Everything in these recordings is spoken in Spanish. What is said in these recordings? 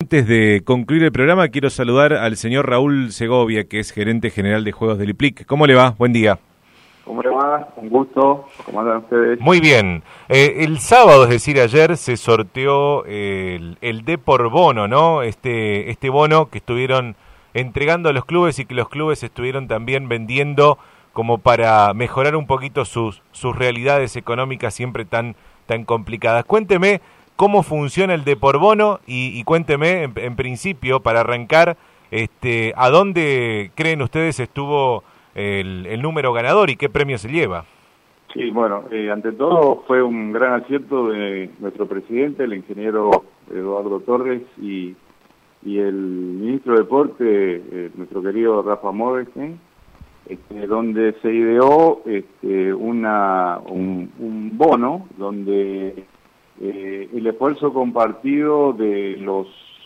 Antes de concluir el programa, quiero saludar al señor Raúl Segovia, que es gerente general de juegos del IPLIC. ¿Cómo le va? Buen día. ¿Cómo le va? Un gusto. ¿Cómo andan ustedes? Muy bien. El sábado, es decir, ayer, se sorteó el Depor Bono, ¿no? Este bono que estuvieron entregando a los clubes y que los clubes estuvieron también vendiendo como para mejorar un poquito sus realidades económicas siempre tan complicadas. Cuénteme cómo funciona el Depor Bono y cuénteme, en principio, para arrancar, ¿a dónde creen ustedes estuvo el número ganador y qué premio se lleva? Sí, bueno, ante todo fue un gran acierto de nuestro presidente, el ingeniero Eduardo Torres, y el ministro de Deporte, nuestro querido Rafa Morgenstern, donde se ideó un bono donde el esfuerzo compartido de los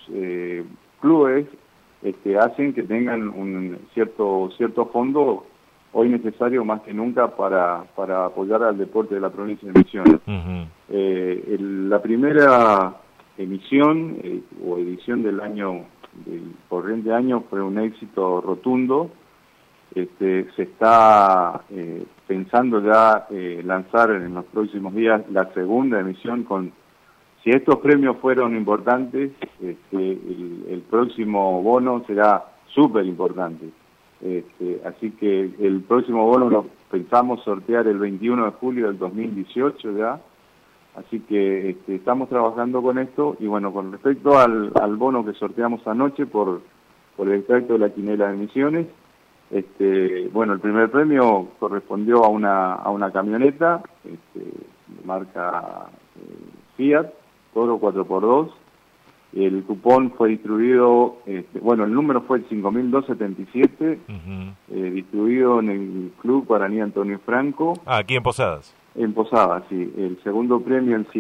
clubes hacen que tengan un cierto fondo hoy necesario más que nunca para apoyar al deporte de la provincia de Misiones. Uh-huh. La primera emisión o edición del corriente año fue un éxito rotundo. Se está pensando ya lanzar en los próximos días la segunda emisión si estos premios fueron importantes, el próximo bono será súper importante. Así que el próximo bono lo pensamos sortear el 21 de julio del 2018 ya. Así que estamos trabajando con esto. Y bueno, con respecto al bono que sorteamos anoche por el extracto de la quinela de Misiones, bueno, el primer premio correspondió a una camioneta marca Fiat Toro 4x2. El cupón fue distribuido, el número fue el 5277, uh-huh. Distribuido en el Club Guaraní Antonio Franco. Aquí en Posadas. En Posadas, sí. El segundo premio el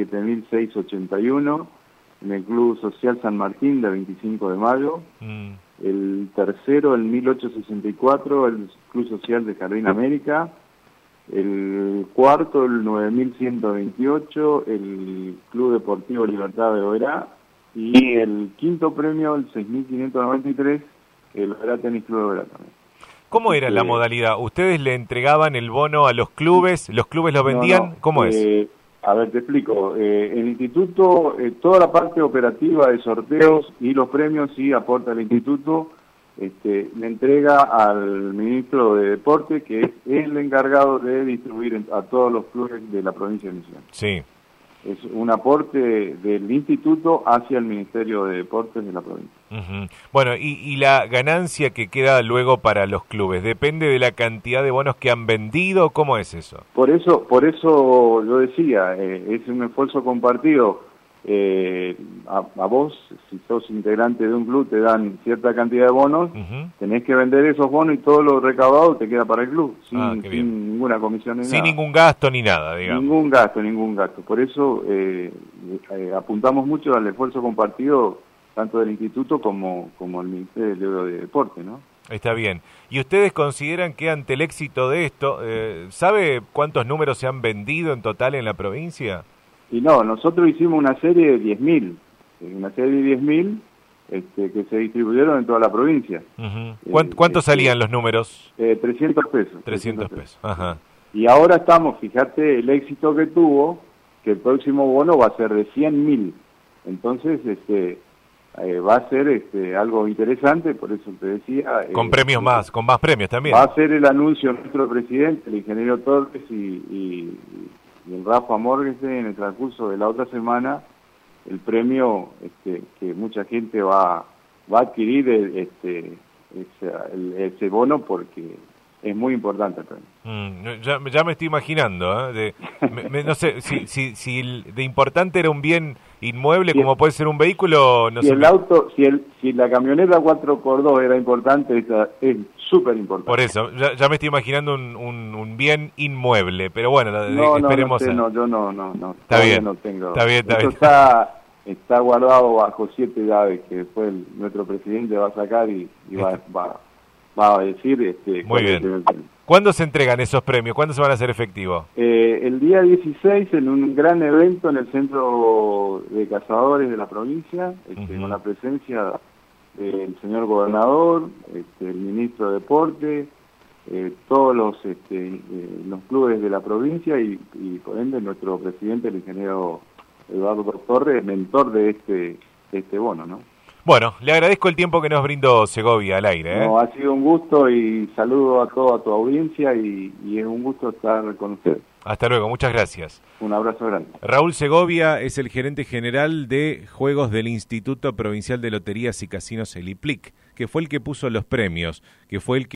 7681 en el Club Social San Martín de 25 de mayo. El tercero, el 1864, el Club Social de Jardín América. El cuarto, el 9128, el Club Deportivo Libertad de Oberá. Y el quinto premio, el 6593, el Oberá Tenis Club de Oberá también. ¿Cómo era la modalidad? ¿Ustedes le entregaban el bono a los clubes lo vendían? No. ¿Cómo es? A ver, te explico. El instituto, toda la parte operativa de sorteos y los premios sí aporta el instituto, le entrega al ministro de Deporte, que es el encargado de distribuir a todos los clubes de la provincia de Misiones. Sí. Es un aporte del instituto hacia el Ministerio de Deportes de la provincia. Uh-huh. Bueno, y la ganancia que queda luego para los clubes, ¿depende de la cantidad de bonos que han vendido? ¿Cómo es eso? Por eso yo decía, es un esfuerzo compartido. A vos, si sos integrante de un club, te dan cierta cantidad de bonos, uh-huh. Tenés que vender esos bonos y todo lo recaudado te queda para el club, sin ninguna comisión ni nada. Sin ningún gasto ni nada, digamos. Ningún gasto. Por eso apuntamos mucho al esfuerzo compartido, tanto del instituto como el Ministerio de Deporte, ¿no? Está bien. ¿Y ustedes consideran que ante el éxito de esto, sabe cuántos números se han vendido en total en la provincia? Y no, nosotros hicimos una serie de 10.000, que se distribuyeron en toda la provincia. Uh-huh. ¿Cuánto salían los números? 300 pesos. 300 pesos, ajá. Y ahora estamos, fíjate el éxito que tuvo, que el próximo bono va a ser de 100.000. Entonces, va a ser algo interesante, por eso te decía. Con premios con más premios también. Va a ser el anuncio nuestro presidente, el ingeniero Torres y el Rafa Morgenstern en el transcurso de la otra semana, el premio que mucha gente va a adquirir ese bono porque es muy importante el premio. Ya me estoy imaginando, no sé, si de importante era un bien inmueble como puede ser un vehículo, no sé. Si la camioneta 4x2 era importante, es súper importante. Por eso, ya me estoy imaginando un bien inmueble, pero bueno, esperemos. Yo no. Está bien, no tengo. Está bien. Está guardado bajo 7 llaves que después nuestro presidente va a sacar y va va a decir. Muy bien. ¿Cuándo se entregan esos premios? ¿Cuándo se van a hacer efectivos? El día 16 en un gran evento en el Centro de Cazadores de la provincia, con la presencia del señor gobernador, el ministro de Deporte, todos los clubes de la provincia y por ende nuestro presidente, el ingeniero Eduardo Torres, mentor de este bono, ¿no? Bueno, le agradezco el tiempo que nos brindó Segovia al aire. No, ha sido un gusto y saludo a toda tu audiencia y es un gusto estar con ustedes. Hasta luego, muchas gracias. Un abrazo grande. Raúl Segovia es el gerente general de juegos del Instituto Provincial de Loterías y Casinos, el IPLIC, que fue el que puso los premios, que fue el que